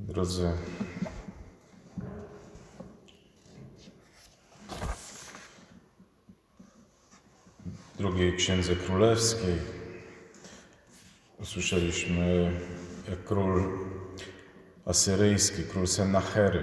Drodzy, w drugiej Księdze Królewskiej usłyszeliśmy, jak król asyryjski, król Sennacheryb,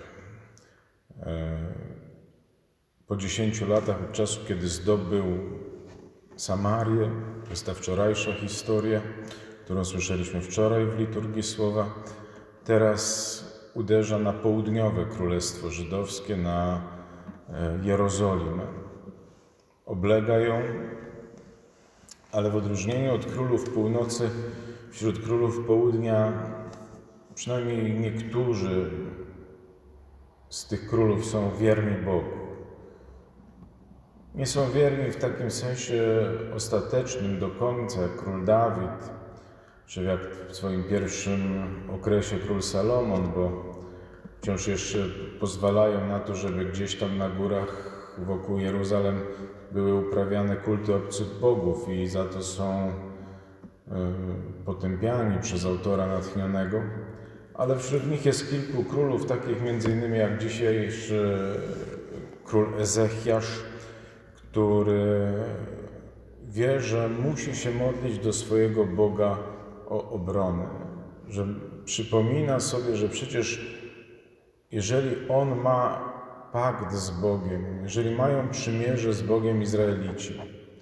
po 10 latach od czasu, kiedy zdobył Samarię, to jest ta wczorajsza historia, którą słyszeliśmy wczoraj w liturgii słowa, teraz uderza na południowe królestwo żydowskie, na Jerozolimę. Oblega ją, ale w odróżnieniu od królów północy, wśród królów południa, przynajmniej niektórzy z tych królów są wierni Bogu. Nie są wierni w takim sensie ostatecznym do końca, jak król Dawid, czy jak w swoim pierwszym okresie król Salomon, bo wciąż jeszcze pozwalają na to, żeby gdzieś tam na górach wokół Jeruzalem były uprawiane kulty obcych bogów i za to są potępiani przez autora natchnionego. Ale wśród nich jest kilku królów, takich między innymi jak dzisiejszy król Ezechiasz, który wie, że musi się modlić do swojego Boga o obronę, że przypomina sobie, że przecież jeżeli on ma pakt z Bogiem, jeżeli mają przymierze z Bogiem Izraelici,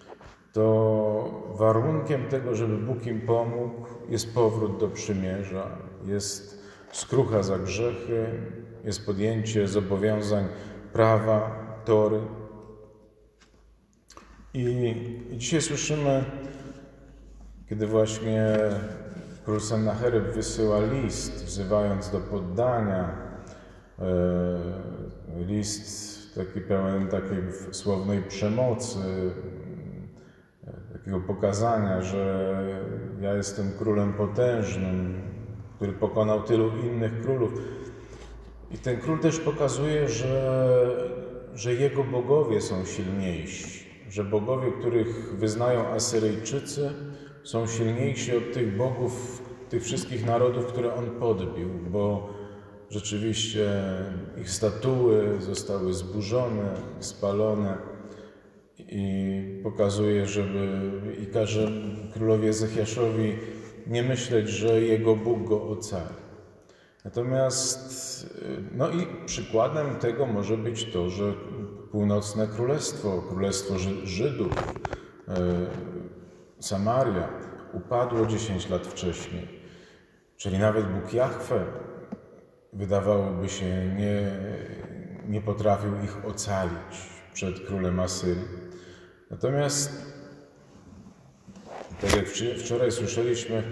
to warunkiem tego, żeby Bóg im pomógł, jest powrót do przymierza, jest skrucha za grzechy, jest podjęcie zobowiązań prawa, Tory. I dzisiaj słyszymy, kiedy właśnie król Sennacheryb wysyła list, wzywając do poddania, list taki pełen takiej słownej przemocy, takiego pokazania, że ja jestem królem potężnym, który pokonał tylu innych królów. I ten król też pokazuje, że jego bogowie są silniejsi, że bogowie, których wyznają Asyryjczycy, są silniejsi od tych bogów, tych wszystkich narodów, które on podbił, bo rzeczywiście ich statuły zostały zburzone, spalone i pokazuje, i każe królowi Ezechiaszowi nie myśleć, że jego Bóg go ocali. Natomiast, i przykładem tego może być to, że północne królestwo, królestwo Żydów, Samaria, upadło 10 lat wcześniej. Czyli nawet Bóg Jahwe, wydawałoby się, nie potrafił ich ocalić przed królem Asyrii. Natomiast, tak jak wczoraj słyszeliśmy,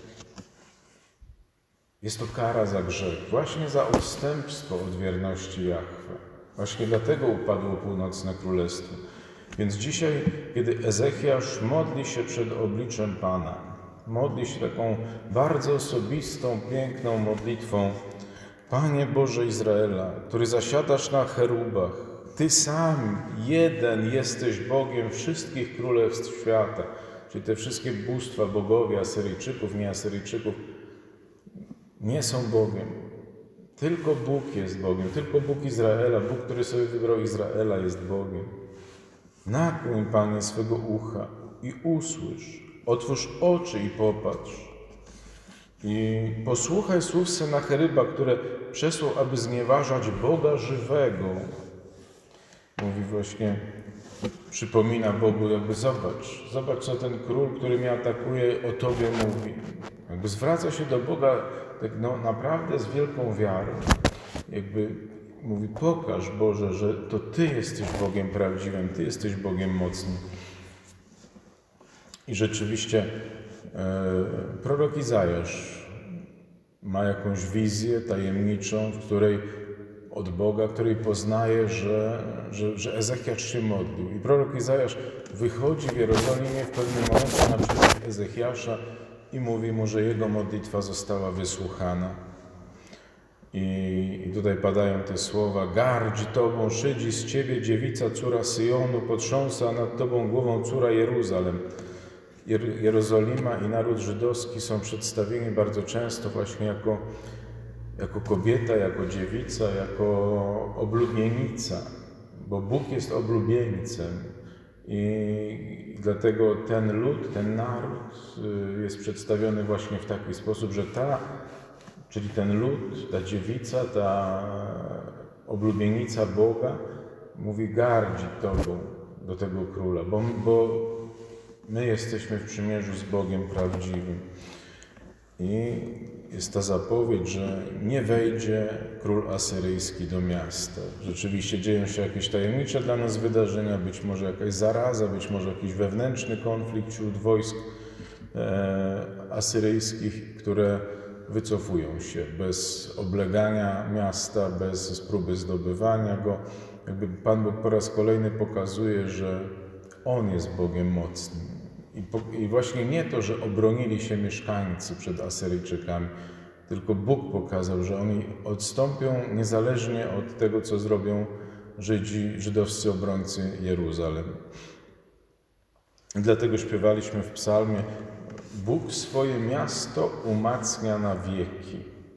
jest to kara za grzech, właśnie za odstępstwo od wierności Jahwe. Właśnie dlatego upadło północne królestwo. Więc dzisiaj, kiedy Ezechiasz modli się przed obliczem Pana, modli się taką bardzo osobistą, piękną modlitwą: Panie Boże Izraela, który zasiadasz na cherubach, Ty sam, jeden jesteś Bogiem wszystkich królestw świata, czyli te wszystkie bóstwa, bogowie Asyryjczyków, nie Asyryjczyków, nie są Bogiem. Tylko Bóg jest Bogiem, tylko Bóg Izraela, Bóg, który sobie wybrał Izraela, jest Bogiem. Nakłoń, Panie, swego ucha i usłysz, otwórz oczy i popatrz. I posłuchaj słów Sennacheryba, które przesłał, aby znieważać Boga żywego. Mówi właśnie, przypomina Bogu, jakby zobacz, co ten król, który mnie atakuje, o Tobie mówi. Jakby zwraca się do Boga tak naprawdę z wielką wiarą. Jakby mówi, pokaż Boże, że to Ty jesteś Bogiem prawdziwym, Ty jesteś Bogiem mocnym. I rzeczywiście prorok Izajasz ma jakąś wizję tajemniczą, od Boga, której poznaje, że Ezechiasz się modlił. I prorok Izajasz wychodzi w Jerozolimie w pewnym momencie naprzeciw Ezechiasza i mówi mu, że jego modlitwa została wysłuchana. I tutaj padają te słowa: gardzi Tobą, szydzi z Ciebie dziewica, córa Syjonu, potrząsa nad Tobą głową córa Jeruzalem. Jerozolima i naród żydowski są przedstawieni bardzo często właśnie jako jako kobieta, jako dziewica, jako oblubienica, bo Bóg jest oblubieńcem i dlatego ten lud, ten naród jest przedstawiony właśnie w taki sposób, że czyli ten lud, ta dziewica, ta oblubienica Boga mówi: gardzi Tobą do tego króla, bo my jesteśmy w przymierzu z Bogiem prawdziwym. I jest ta zapowiedź, że nie wejdzie król asyryjski do miasta. Rzeczywiście dzieją się jakieś tajemnicze dla nas wydarzenia, być może jakaś zaraza, być może jakiś wewnętrzny konflikt wśród wojsk asyryjskich, które wycofują się bez oblegania miasta, bez próby zdobywania go. Jakby Pan Bóg po raz kolejny pokazuje, że On jest Bogiem mocnym. I właśnie nie to, że obronili się mieszkańcy przed Asyryjczykami, tylko Bóg pokazał, że oni odstąpią niezależnie od tego, co zrobią żydowscy obrońcy Jeruzalem. I dlatego śpiewaliśmy w psalmie: Bóg swoje miasto umacnia na wieki.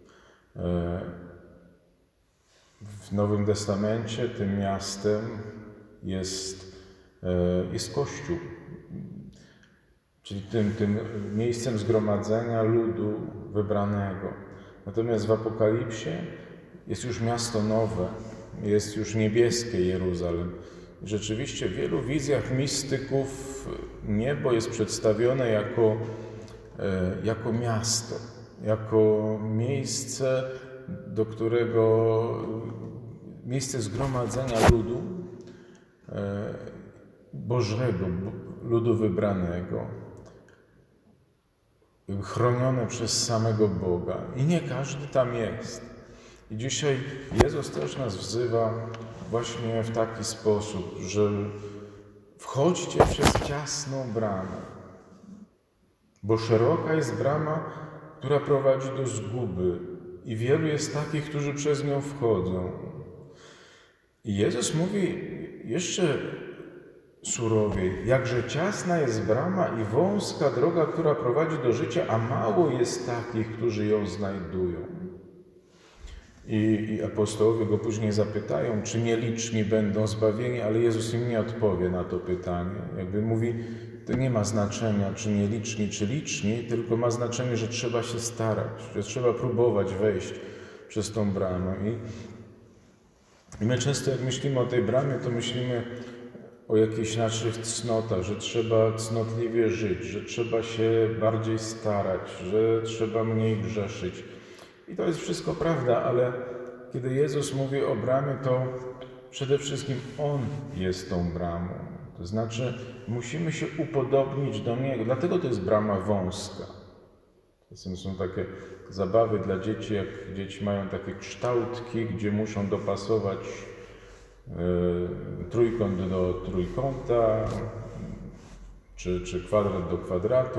W Nowym Testamencie tym miastem jest Kościół, czyli tym miejscem zgromadzenia ludu wybranego. Natomiast w Apokalipsie jest już miasto nowe, jest już niebieskie Jeruzalem. Rzeczywiście w wielu wizjach mistyków niebo jest przedstawione jako miasto, jako miejsce, miejsce zgromadzenia ludu Bożego, ludu wybranego, chronione przez samego Boga. I nie każdy tam jest. I dzisiaj Jezus też nas wzywa właśnie w taki sposób, że wchodźcie przez ciasną bramę, bo szeroka jest brama, która prowadzi do zguby i wielu jest takich, którzy przez nią wchodzą. I Jezus mówi jeszcze surowiej: jakże ciasna jest brama i wąska droga, która prowadzi do życia, a mało jest takich, którzy ją znajdują. I apostołowie go później zapytają, czy nieliczni będą zbawieni, ale Jezus im nie odpowie na to pytanie. Jakby mówi, to nie ma znaczenia, czy nieliczni, czy liczni, tylko ma znaczenie, że trzeba się starać, że trzeba próbować wejść przez tą bramę. I my często, jak myślimy o tej bramie, to myślimy o jakichś naszych cnotach, że trzeba cnotliwie żyć, że trzeba się bardziej starać, że trzeba mniej grzeszyć. I to jest wszystko prawda, ale kiedy Jezus mówi o bramie, to przede wszystkim On jest tą bramą. To znaczy musimy się upodobnić do Niego. Dlatego to jest brama wąska. Czasem są takie zabawy dla dzieci, jak dzieci mają takie kształtki, gdzie muszą dopasować trójkąt do trójkąta, czy kwadrat do kwadratu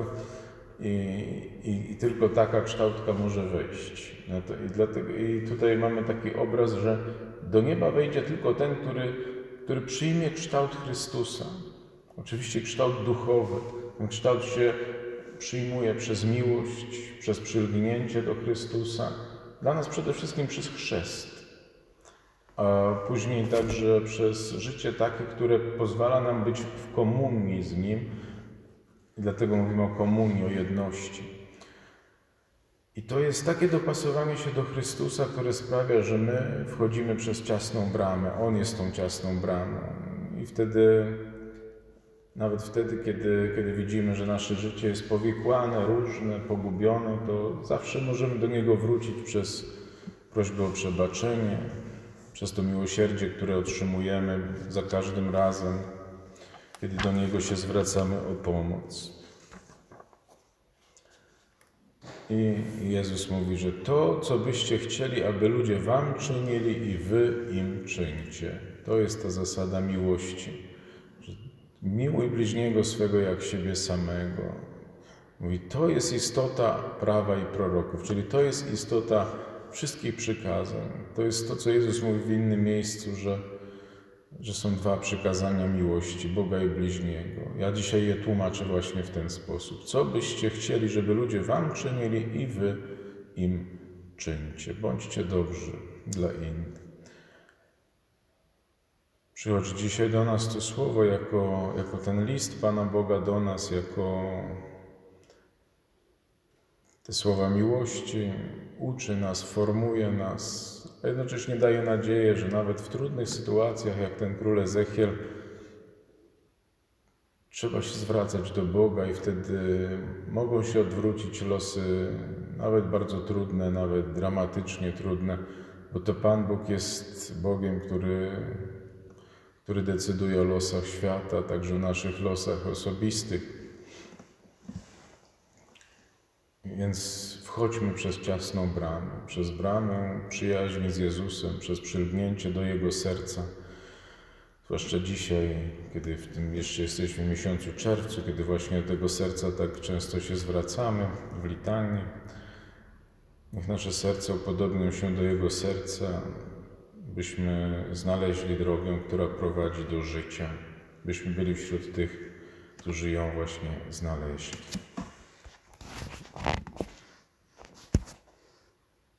i tylko taka kształtka może wejść. I tutaj mamy taki obraz, że do nieba wejdzie tylko ten, który przyjmie kształt Chrystusa. Oczywiście kształt duchowy. Ten kształt się przyjmuje przez miłość, przez przylgnięcie do Chrystusa. Dla nas przede wszystkim przez chrzest, a później także przez życie takie, które pozwala nam być w komunii z Nim. I dlatego mówimy o komunii, o jedności. I to jest takie dopasowanie się do Chrystusa, które sprawia, że my wchodzimy przez ciasną bramę. On jest tą ciasną bramą. I nawet wtedy, kiedy widzimy, że nasze życie jest powikłane, różne, pogubione, to zawsze możemy do Niego wrócić przez prośbę o przebaczenie, przez to miłosierdzie, które otrzymujemy za każdym razem, kiedy do Niego się zwracamy o pomoc. I Jezus mówi, że to, co byście chcieli, aby ludzie wam czynili, i wy im czyńcie. To jest ta zasada miłości. Miłuj bliźniego swego jak siebie samego. Mówi, to jest istota prawa i proroków, czyli to jest istota wszystkich przykazań. To jest to, co Jezus mówi w innym miejscu, że są dwa przykazania miłości, Boga i bliźniego. Ja dzisiaj je tłumaczę właśnie w ten sposób. Co byście chcieli, żeby ludzie wam czynili, i wy im czyńcie, bądźcie dobrzy dla innych. Przychodzi dzisiaj do nas to słowo jako ten list Pana Boga do nas, jako te słowa miłości, uczy nas, formuje nas, a jednocześnie daje nadzieję, że nawet w trudnych sytuacjach, jak ten król Ezechiel, trzeba się zwracać do Boga i wtedy mogą się odwrócić losy nawet bardzo trudne, nawet dramatycznie trudne, bo to Pan Bóg jest Bogiem, który decyduje o losach świata, także o naszych losach osobistych. Więc wchodźmy przez ciasną bramę, przez bramę przyjaźni z Jezusem, przez przylgnięcie do Jego serca. Zwłaszcza dzisiaj, kiedy w tym jeszcze jesteśmy w miesiącu czerwcu, kiedy właśnie do tego serca tak często się zwracamy w litanii. Niech nasze serce upodobnią się do Jego serca, byśmy znaleźli drogę, która prowadzi do życia, byśmy byli wśród tych, którzy ją właśnie znaleźli.